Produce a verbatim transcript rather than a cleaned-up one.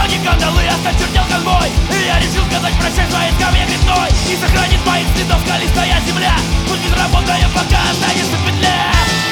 ноги кандалы, осточертел конвой. И я решил сказать прощай своей скамье грибной. И сохранит моих следов скалистая земля. Пусть безработная, пока останется в петле.